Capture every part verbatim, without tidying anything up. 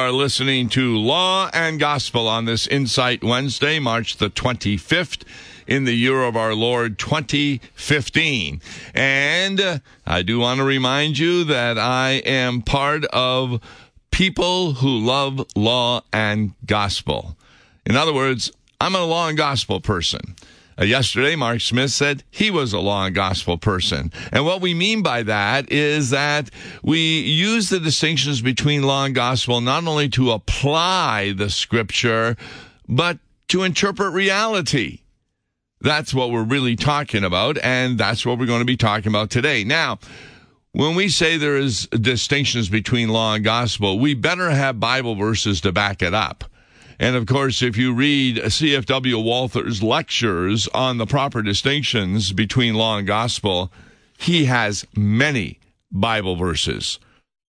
are listening to Law and Gospel on this Insight Wednesday, March the twenty-fifth, in the year of our Lord twenty fifteen. And uh, I do want to remind you that I am part of people who love law and gospel. In other words, I'm a law and gospel person. Uh, yesterday, Mark Smith said he was a law and gospel person. And what we mean by that is that we use the distinctions between law and gospel not only to apply the scripture, but to interpret reality. That's what we're really talking about, and that's what we're going to be talking about today. Now, when we say there is distinctions between law and gospel, we better have Bible verses to back it up. And, of course, if you read C F W Walther's lectures on the proper distinctions between law and gospel, he has many Bible verses.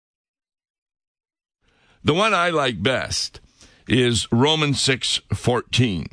The one I like best is Romans six fourteen.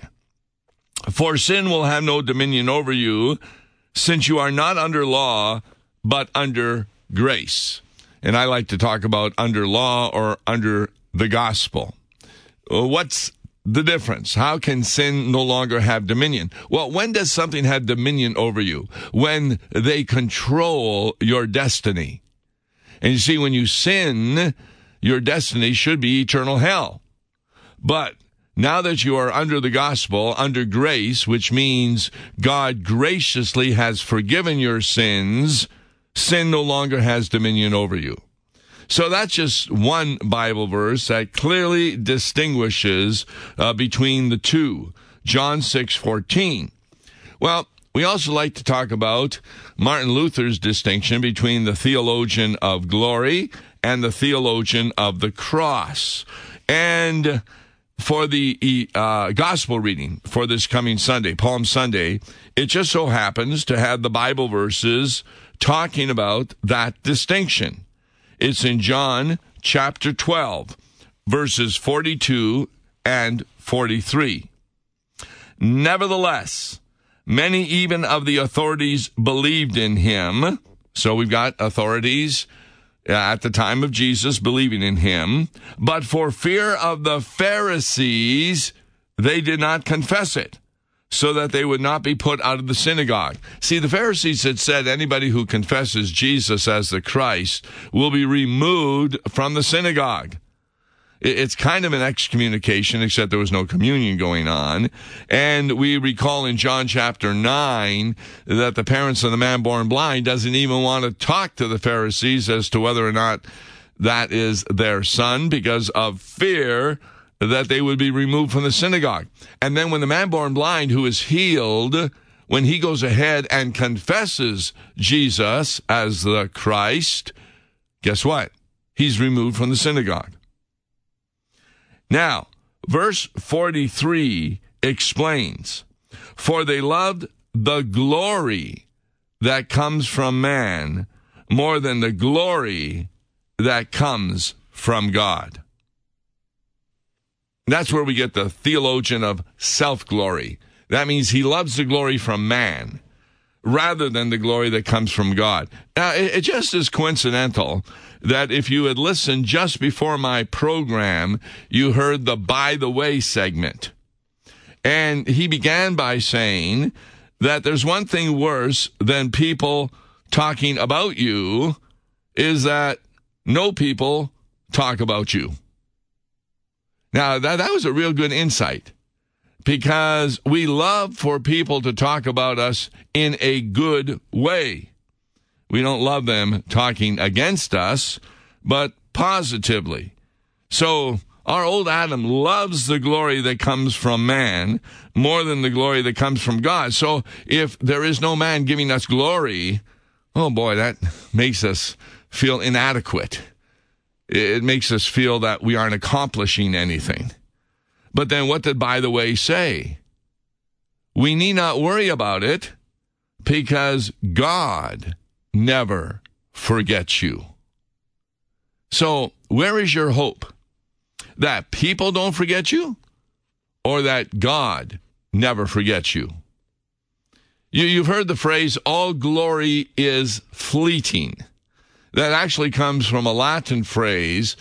For sin will have no dominion over you, since you are not under law, but under grace. And I like to talk about under law or under the gospel. What's the difference? How can sin no longer have dominion? Well, when does something have dominion over you? When they control your destiny. And you see, when you sin, your destiny should be eternal hell. But now that you are under the gospel, under grace, which means God graciously has forgiven your sins, sin no longer has dominion over you. So that's just one Bible verse that clearly distinguishes uh, between the two. John six fourteen. Well, we also like to talk about Martin Luther's distinction between the theologian of glory and the theologian of the cross. And for the uh, gospel reading for this coming Sunday, Palm Sunday, it just so happens to have the Bible verses talking about that distinction. It's in John chapter twelve, verses forty-two and forty-three. Nevertheless, many even of the authorities believed in him. So we've got authorities at the time of Jesus believing in him. But for fear of the Pharisees, they did not confess it, so that they would not be put out of the synagogue. See, the Pharisees had said anybody who confesses Jesus as the Christ will be removed from the synagogue. It's kind of an excommunication, except there was no communion going on. And we recall in John chapter nine that the parents of the man born blind doesn't even want to talk to the Pharisees as to whether or not that is their son because of fear that they would be removed from the synagogue. And then when the man born blind who is healed, when he goes ahead and confesses Jesus as the Christ, guess what? He's removed from the synagogue. Now, verse forty-three explains, for they loved the glory that comes from man more than the glory that comes from God. That's where we get the theologian of self-glory. That means he loves the glory from man rather than the glory that comes from God. Now, it, it just is coincidental that if you had listened just before my program, you heard the by the way segment. And he began by saying that there's one thing worse than people talking about you is that no people talk about you. Now, that, that was a real good insight, because we love for people to talk about us in a good way. We don't love them talking against us, but positively. So our old Adam loves the glory that comes from man more than the glory that comes from God. So if there is no man giving us glory, oh boy, that makes us feel inadequate. It makes us feel that we aren't accomplishing anything. But then what did by the way say? We need not worry about it because God never forgets you. So where is your hope? That people don't forget you or that God never forgets you? you you've heard the phrase, all glory is fleeting. That actually comes from a Latin phrase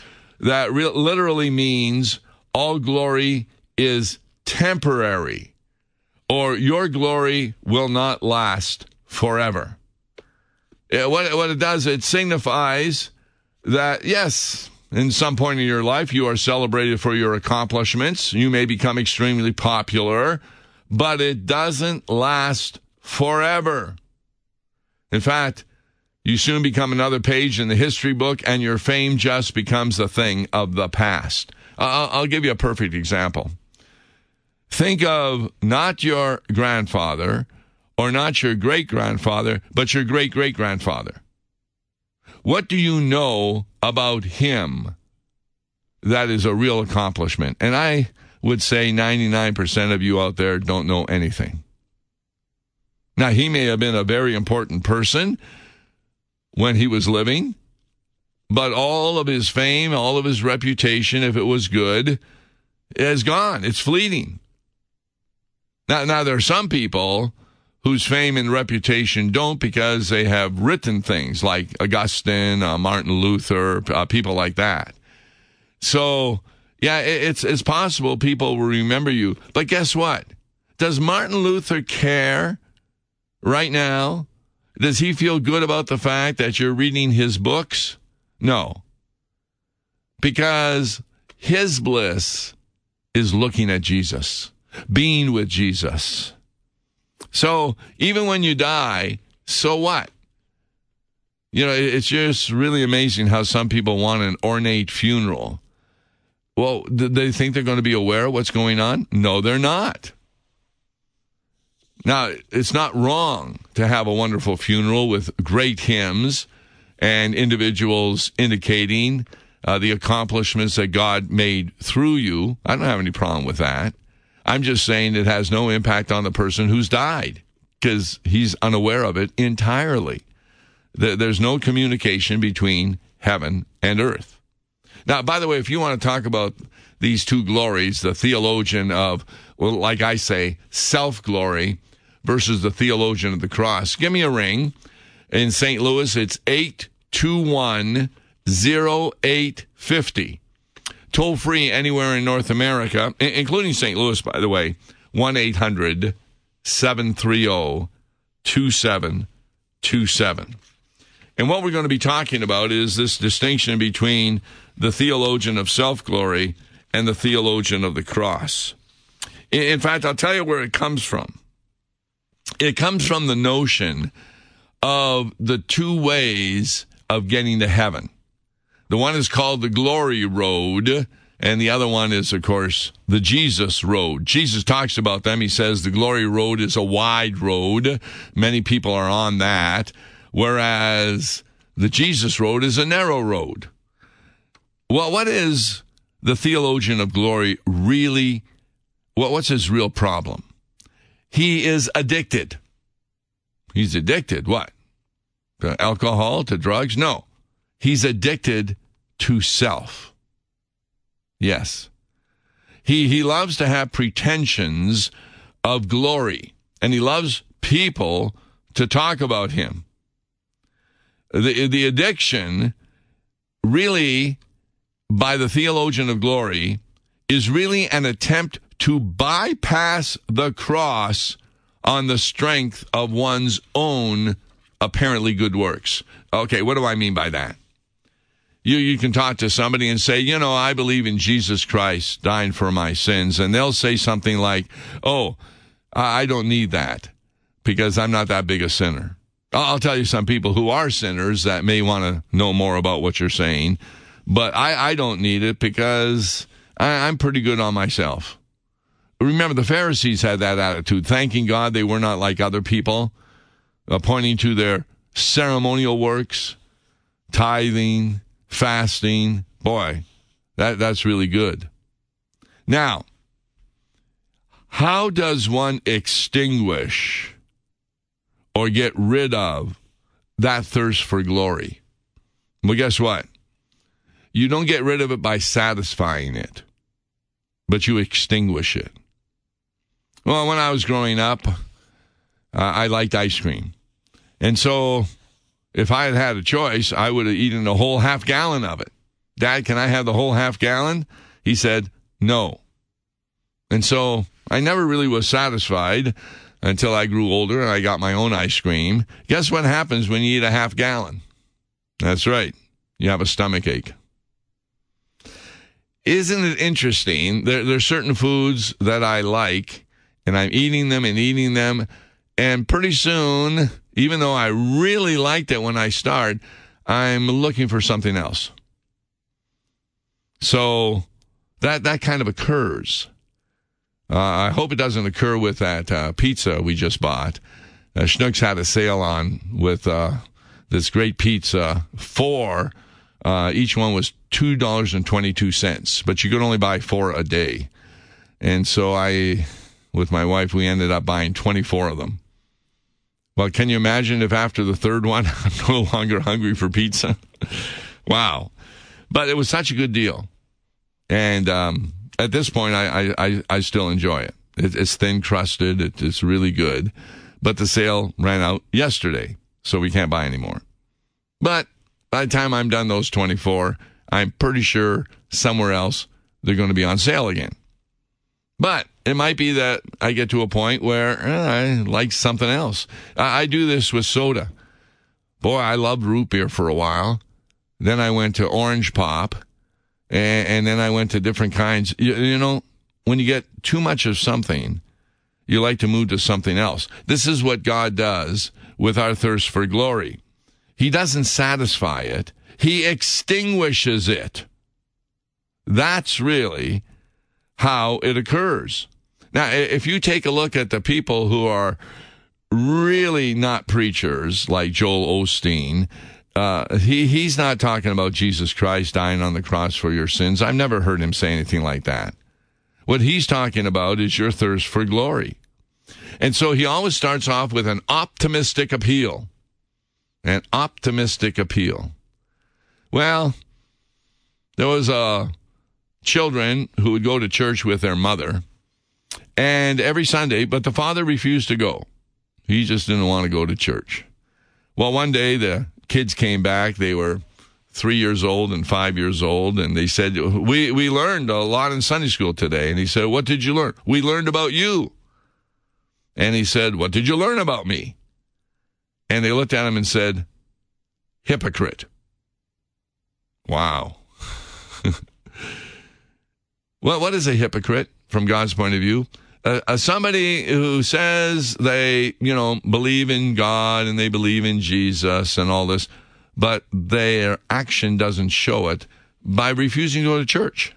that re- literally means all glory is temporary, or your glory will not last forever. It, what, what it does, it signifies that, yes, in some point in your life, you are celebrated for your accomplishments. You may become extremely popular, but it doesn't last forever. In fact, you soon become another page in the history book, and your fame just becomes a thing of the past. I'll, I'll give you a perfect example. Think of not your grandfather or not your great-grandfather, but your great-great-grandfather. What do you know about him that is a real accomplishment? And I would say ninety-nine percent of you out there don't know anything. Now, he may have been a very important person when he was living, but all of his fame, all of his reputation, if it was good, is gone. It's fleeting. Now, now there are some people whose fame and reputation don't, because they have written things like Augustine, uh, Martin Luther, uh, people like that. So, yeah, it, it's it's possible people will remember you. But guess what? Does Martin Luther care right now? Does he feel good about the fact that you're reading his books? No. Because his bliss is looking at Jesus, being with Jesus. So even when you die, so what? You know, it's just really amazing how some people want an ornate funeral. Well, do they think they're going to be aware of what's going on? No, they're not. Now, it's not wrong to have a wonderful funeral with great hymns and individuals indicating uh, the accomplishments that God made through you. I don't have any problem with that. I'm just saying it has no impact on the person who's died, because he's unaware of it entirely. There's no communication between heaven and earth. Now, by the way, if you want to talk about these two glories, the theologian of, well, like I say, self-glory versus the theologian of the cross, give me a ring. In Saint Louis, it's eight two one, oh eight five oh. Toll free anywhere in North America, including Saint Louis, by the way, one eight hundred, seven three zero, two seven two seven. And what we're going to be talking about is this distinction between the theologian of self-glory and the theologian of the cross. In fact, I'll tell you where it comes from. It comes from the notion of the two ways of getting to heaven. The one is called the glory road, and the other one is, of course, the Jesus road. Jesus talks about them. He says the glory road is a wide road. Many people are on that, whereas the Jesus road is a narrow road. Well, what is the theologian of glory really, what, what's his real problem? He is addicted. He's addicted, what? To alcohol, to drugs? No. He's addicted to self. Yes. He he loves to have pretensions of glory, and he loves people to talk about him. The, the addiction, really, by the theologian of glory, is really an attempt to bypass the cross on the strength of one's own apparently good works. Okay, what do I mean by that? You you can talk to somebody and say, you know, I believe in Jesus Christ dying for my sins. And they'll say something like, oh, I don't need that because I'm not that big a sinner. I'll tell you some people who are sinners that may want to know more about what you're saying. But I, I don't need it because I, I'm pretty good on myself. Remember, the Pharisees had that attitude, thanking God they were not like other people, uh, pointing to their ceremonial works, tithing, fasting. Boy, that, that's really good. Now, how does one extinguish or get rid of that thirst for glory? Well, guess what? You don't get rid of it by satisfying it, but you extinguish it. Well, when I was growing up, uh, I liked ice cream. And so if I had had a choice, I would have eaten a whole half gallon of it. Dad, can I have the whole half gallon? He said, no. And so I never really was satisfied until I grew older and I got my own ice cream. Guess what happens when you eat a half gallon? That's right. You have a stomach ache. Isn't it interesting? There, there's certain foods that I like, and I'm eating them and eating them, and pretty soon, even though I really liked it when I start, I'm looking for something else. So that that kind of occurs. Uh, I hope it doesn't occur with that uh, pizza we just bought. Uh, Schnucks had a sale on with uh, this great pizza. Four, uh, each one was two dollars and twenty-two cents, but you could only buy four a day. And so I, with my wife, we ended up buying twenty-four of them. Well, can you imagine if after the third one, I'm no longer hungry for pizza? Wow. But it was such a good deal. And um, at this point, I, I, I still enjoy it. it it's thin-crusted. It, it's really good. But the sale ran out yesterday, so we can't buy any more. But by the time I'm done those twenty-four, I'm pretty sure somewhere else they're going to be on sale again. But it might be that I get to a point where eh, I like something else. I, I do this with soda. Boy, I loved root beer for a while. Then I went to orange pop, and, and then I went to different kinds. You, you know, when you get too much of something, you like to move to something else. This is what God does with our thirst for glory. He doesn't satisfy it. He extinguishes it. That's really how it occurs. Now, if you take a look at the people who are really not preachers, like Joel Osteen, uh, he, he's not talking about Jesus Christ dying on the cross for your sins. I've never heard him say anything like that. What he's talking about is your thirst for glory. And so he always starts off with an optimistic appeal. An optimistic appeal. Well, there was a children who would go to church with their mother, and every Sunday, but the father refused to go. He just didn't want to go to church. Well, one day the kids came back. They were three years old and five years old, and they said, we, we learned a lot in Sunday school today. And he said, what did you learn? We learned about you. And he said, what did you learn about me? And they looked at him and said, hypocrite. Wow. Well, what is a hypocrite from God's point of view? Uh, uh, somebody who says they, you know, believe in God and they believe in Jesus and all this, but their action doesn't show it by refusing to go to church.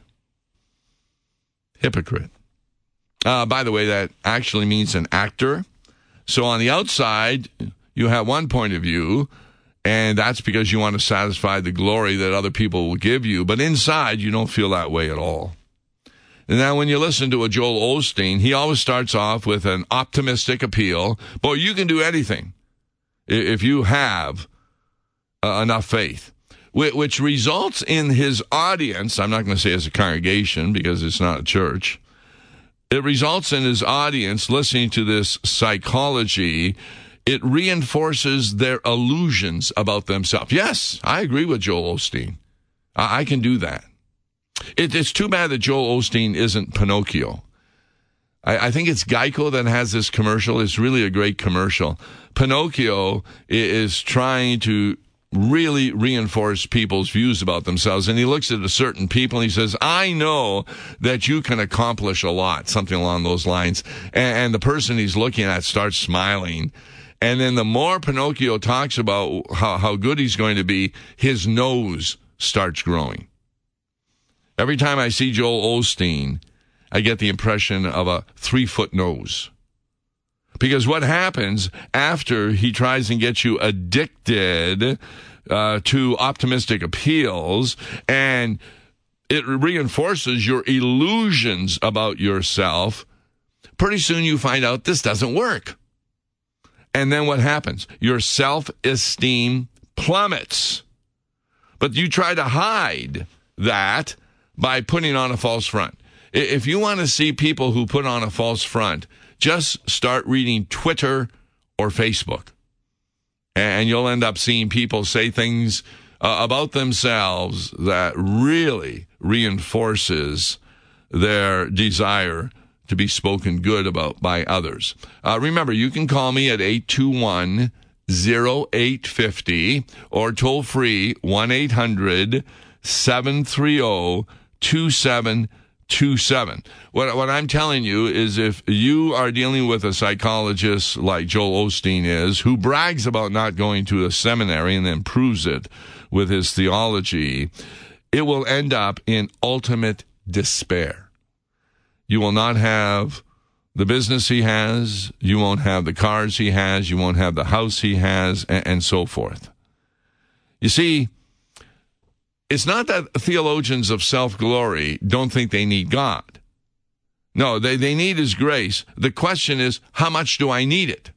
Hypocrite. Uh, by the way, that actually means an actor. So on the outside, you have one point of view, and that's because you want to satisfy the glory that other people will give you. But inside, you don't feel that way at all. And now when you listen to a Joel Osteen, he always starts off with an optimistic appeal. Boy, you can do anything if you have uh, enough faith, which results in his audience. I'm not going to say as a congregation because it's not a church. It results in his audience listening to this psychology. It reinforces their illusions about themselves. Yes, I agree with Joel Osteen. I, I can do that. It, it's too bad that Joel Osteen isn't Pinocchio. I, I think it's Geico that has this commercial. It's really a great commercial. Pinocchio is trying to really reinforce people's views about themselves. And he looks at a certain people and he says, I know that you can accomplish a lot, something along those lines. And, and the person he's looking at starts smiling. And then the more Pinocchio talks about how, how good he's going to be, his nose starts growing. Every time I see Joel Osteen, I get the impression of a three-foot nose. Because what happens after he tries and gets you addicted uh, to optimistic appeals, and it reinforces your illusions about yourself, pretty soon you find out this doesn't work. And then what happens? Your self-esteem plummets. But you try to hide that by putting on a false front. If you want to see people who put on a false front, just start reading Twitter or Facebook. And you'll end up seeing people say things uh, about themselves that really reinforces their desire to be spoken good about by others. Uh, remember, you can call me at eight two one, oh eight five oh or toll free one eight hundred, seven three zero, two seven two seven. What, what I'm telling you is if you are dealing with a psychologist like Joel Osteen is, who brags about not going to a seminary and then proves it with his theology, it will end up in ultimate despair. You will not have the business he has. You won't have the cars he has. You won't have the house he has, and, and so forth. You see, it's not that theologians of self-glory don't think they need God. No, they, they need his grace. The question is, how much do I need it?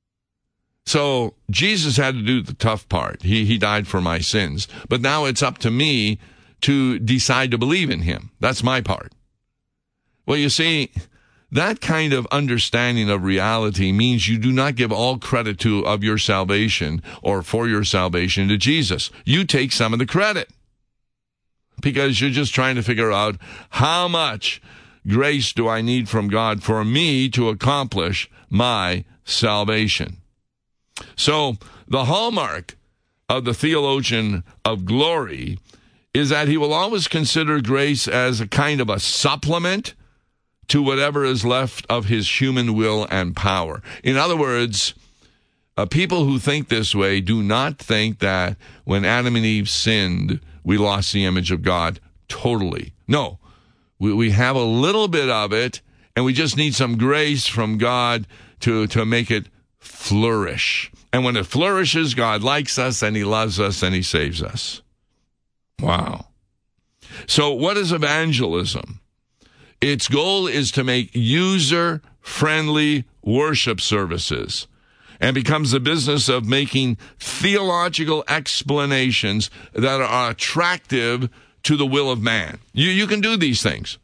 So Jesus had to do the tough part. He, he died for my sins. But now it's up to me to decide to believe in him. That's my part. Well, you see, that kind of understanding of reality means you do not give all credit to of your salvation or for your salvation to Jesus. You take some of the credit because you're just trying to figure out how much grace do I need from God for me to accomplish my salvation. So the hallmark of the theologian of glory is that he will always consider grace as a kind of a supplement to whatever is left of his human will and power. In other words, uh, people who think this way do not think that when Adam and Eve sinned, we lost the image of God totally. No, we, we have a little bit of it, and we just need some grace from God to, to make it flourish. And when it flourishes, God likes us, and he loves us, and he saves us. Wow. So what is evangelism? Its goal is to make user-friendly worship services and becomes the business of making theological explanations that are attractive to the will of man. You, you can do these things.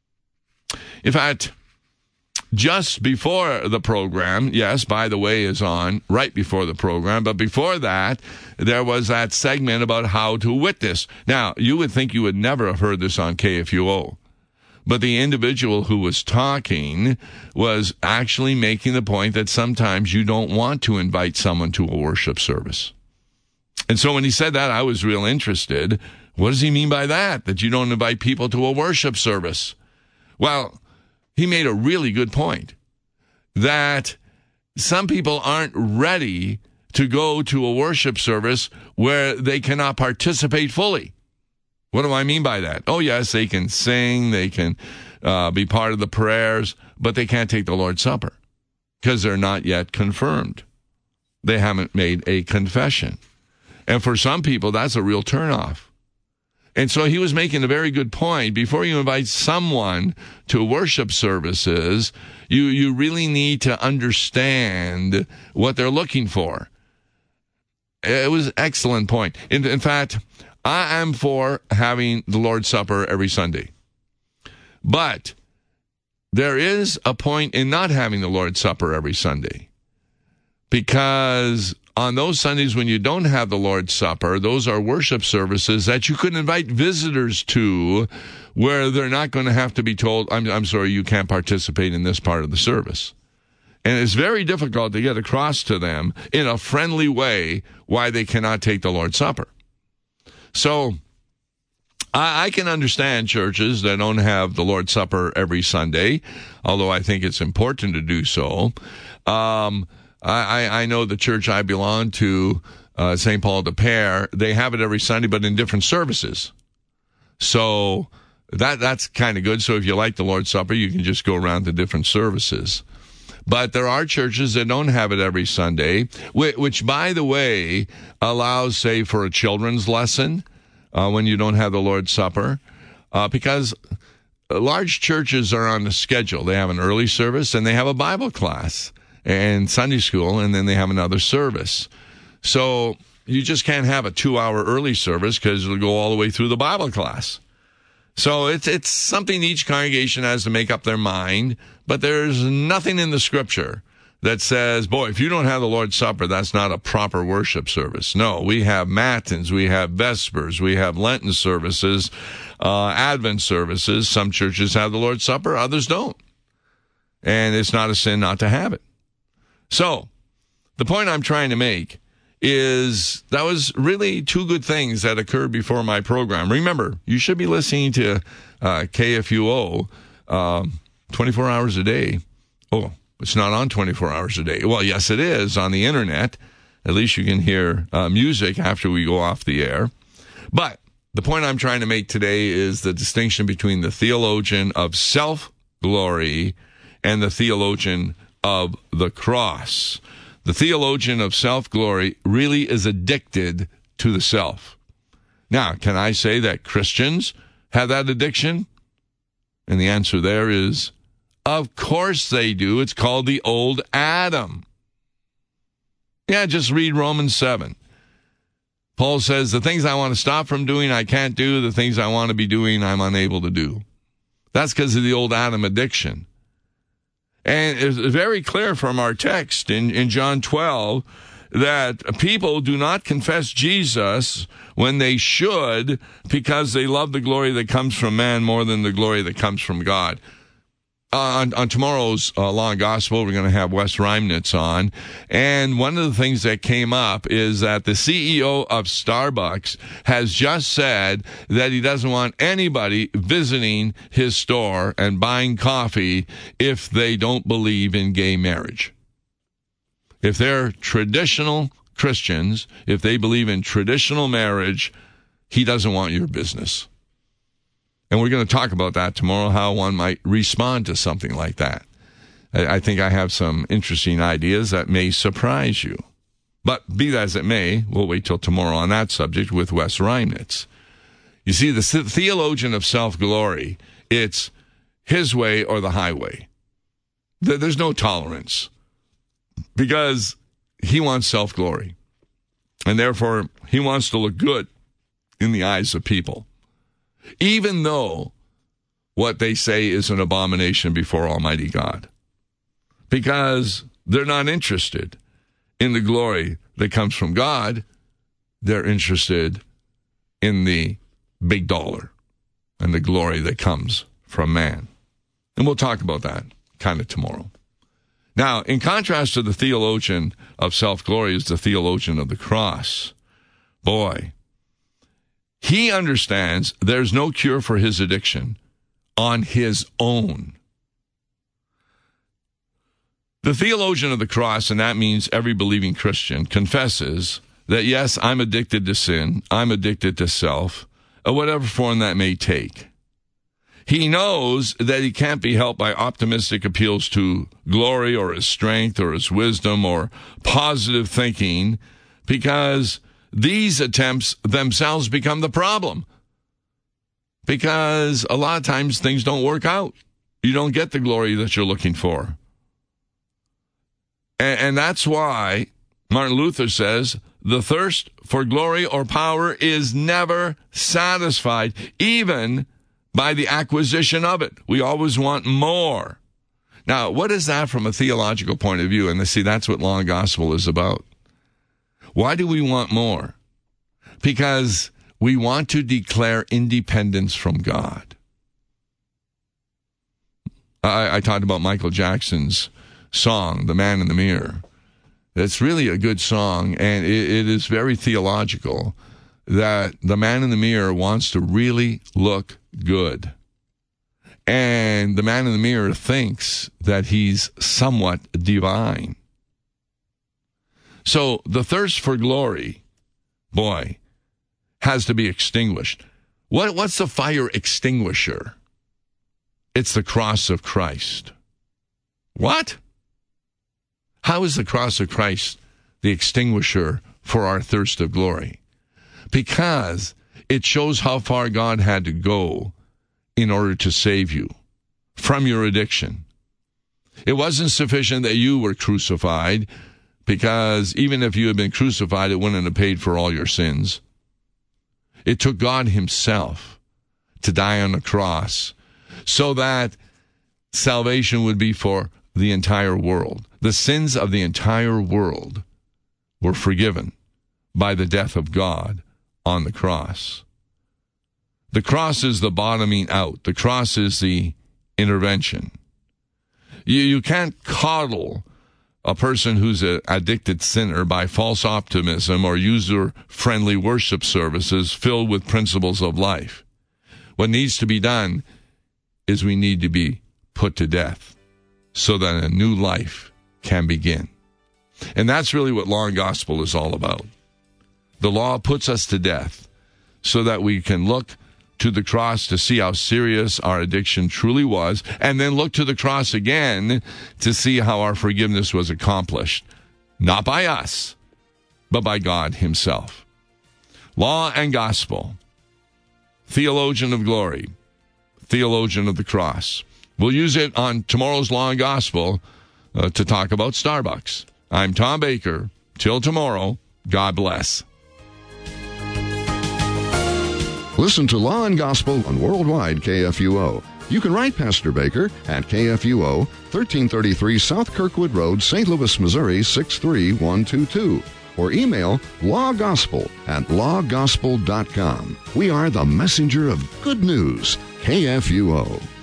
In fact, just before the program, yes, By the Way is on right before the program, but before that, there was that segment about how to witness. Now, you would think you would never have heard this on K F U O. But the individual who was talking was actually making the point that sometimes you don't want to invite someone to a worship service. And so when he said that, I was real interested. What does he mean by that? That you don't invite people to a worship service? Well, he made a really good point. That some people aren't ready to go to a worship service where they cannot participate fully. What do I mean by that? Oh, yes, they can sing, they can uh, be part of the prayers, but they can't take the Lord's Supper because they're not yet confirmed. They haven't made a confession. And for some people, that's a real turnoff. And so he was making a very good point. Before you invite someone to worship services, you, you really need to understand what they're looking for. It was an excellent point. In, in fact, I am for having the Lord's Supper every Sunday. But there is a point in not having the Lord's Supper every Sunday. Because on those Sundays when you don't have the Lord's Supper, those are worship services that you could invite visitors to where they're not going to have to be told, I'm, I'm sorry, you can't participate in this part of the service. And it's very difficult to get across to them in a friendly way why they cannot take the Lord's Supper. So I, I can understand churches that don't have the Lord's Supper every Sunday, although I think it's important to do so. Um, I, I know the church I belong to, uh, Saint Paul de Pere, they have it every Sunday, but in different services. So that that's kind of good. So if you like the Lord's Supper, you can just go around to different services. But there are churches that don't have it every Sunday, which, by the way, allows, say, for a children's lesson uh, when you don't have the Lord's Supper, uh, because large churches are on a schedule. They have an early service, and they have a Bible class and Sunday school, and then they have another service. So you just can't have a two-hour early service because it'll go all the way through the Bible class. So it's it's something each congregation has to make up their mind, but there's nothing in the Scripture that says, boy, if you don't have the Lord's Supper, that's not a proper worship service. No, we have Matins, we have Vespers, we have Lenten services, uh, Advent services. Some churches have the Lord's Supper, others don't. And it's not a sin not to have it. So, the point I'm trying to make is that was really two good things that occurred before my program. Remember, you should be listening to uh, K F U O um, twenty-four hours a day. Oh, it's not on twenty-four hours a day. Well, yes, it is on the internet. At least you can hear uh, music after we go off the air. But the point I'm trying to make today is the distinction between the theologian of self-glory and the theologian of the cross. The theologian of self-glory really is addicted to the self. Now, can I say that Christians have that addiction? And the answer there is, of course they do. It's called the old Adam. Yeah, just read Romans seven. Paul says, the things I want to stop from doing, I can't do. The things I want to be doing, I'm unable to do. That's because of the old Adam addiction. And it's very clear from our text in, in John twelve that people do not confess Jesus when they should because they love the glory that comes from man more than the glory that comes from God. Uh, on, on tomorrow's uh, Law and Gospel, we're going to have Wes Reimnitz on. And one of the things that came up is that the C E O of Starbucks has just said that he doesn't want anybody visiting his store and buying coffee if they don't believe in gay marriage. If they're traditional Christians, if they believe in traditional marriage, he doesn't want your business. And we're going to talk about that tomorrow, how one might respond to something like that. I, I think I have some interesting ideas that may surprise you. But be that as it may, we'll wait till tomorrow on that subject with Wes Reimnitz. You see, the theologian of self-glory, it's his way or the highway. There's no tolerance because he wants self-glory. And therefore, he wants to look good in the eyes of people, even though what they say is an abomination before Almighty God, because they're not interested in the glory that comes from God. They're interested in the big dollar and the glory that comes from man. And we'll talk about that kind of tomorrow. Now, in contrast to the theologian of self-glory is the theologian of the cross. Boy, he understands there's no cure for his addiction on his own. The theologian of the cross, and that means every believing Christian, confesses that, yes, I'm addicted to sin, I'm addicted to self, or whatever form that may take. He knows that he can't be helped by optimistic appeals to glory or his strength or his wisdom or positive thinking, because these attempts themselves become the problem. Because a lot of times things don't work out. You don't get the glory that you're looking for. And, and that's why Martin Luther says, the thirst for glory or power is never satisfied, even by the acquisition of it. We always want more. Now, what is that from a theological point of view? And see, that's what Law and Gospel is about. Why do we want more? Because we want to declare independence from God. I, I talked about Michael Jackson's song, The Man in the Mirror. It's really a good song, and it, it is very theological, that the man in the mirror wants to really look good. And the man in the mirror thinks that he's somewhat divine. So the thirst for glory, boy, has to be extinguished. What, what's the fire extinguisher? It's the cross of Christ. What? How is the cross of Christ the extinguisher for our thirst of glory? Because it shows how far God had to go in order to save you from your addiction. It wasn't sufficient that you were crucified, because even if you had been crucified, it wouldn't have paid for all your sins. It took God himself to die on the cross so that salvation would be for the entire world. The sins of the entire world were forgiven by the death of God on the cross. The cross is the bottoming out. The cross is the intervention. You, you can't coddle a person who's an addicted sinner by false optimism or user-friendly worship services filled with principles of life. What needs to be done is we need to be put to death so that a new life can begin. And that's really what law and gospel is all about. The law puts us to death so that we can look to the cross to see how serious our addiction truly was, and then look to the cross again to see how our forgiveness was accomplished, not by us, but by God himself. Law and gospel, theologian of glory, theologian of the cross. We'll use it on tomorrow's Law and Gospel uh, to talk about Starbucks. I'm Tom Baker. Till tomorrow, God bless. Listen to Law and Gospel on Worldwide K F U O. You can write Pastor Baker at K F U O, thirteen thirty-three South Kirkwood Road, Saint Louis, Missouri, six three one two two. Or email lawgospel at lawgospel dot com. We are the messenger of good news, K F U O.